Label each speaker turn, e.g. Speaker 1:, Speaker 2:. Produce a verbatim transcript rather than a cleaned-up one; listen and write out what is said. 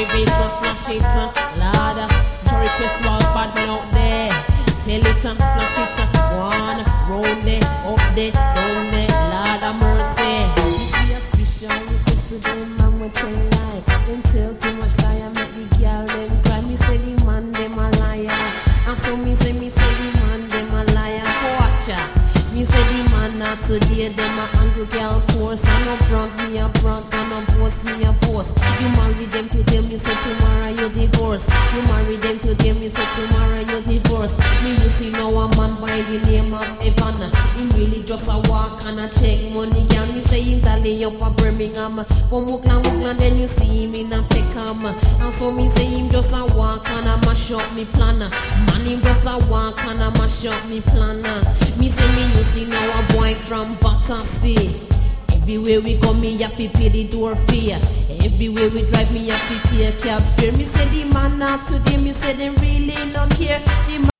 Speaker 1: private, uh, flash it, uh, Lord. Special request to all bad men out there. Tell it, uh, flash it, uh, one, round there, up there, down there, Lord of mercy.
Speaker 2: This is a special request to them, man, we tell lie. Them tell too much lie, make the girl them cry. Me say the man, them a liar. And so me say, me say the man, them a liar. Watch ya. Me say the man not today, them a angry girl course. I no prank, me a prank, and no post, me a post. You marry them today, me say tomorrow you divorce. You marry them today, me say tomorrow you divorce. Me you see now a man by the name of Evan. He really just a walk and a check money, girl. Me say him tally up a Birmingham. From Oakland, Oakland, then you see him in a Peckham. And so me say him just a walk and a mash up me planner. Man him just a walk and a mash up me planner. Me say me you see now a boy from Battersea. Everywhere we go, me have to pay the door fee. Everywhere we drive, me have to pay a cab fare. Me say the man not today, me say they really don't care. The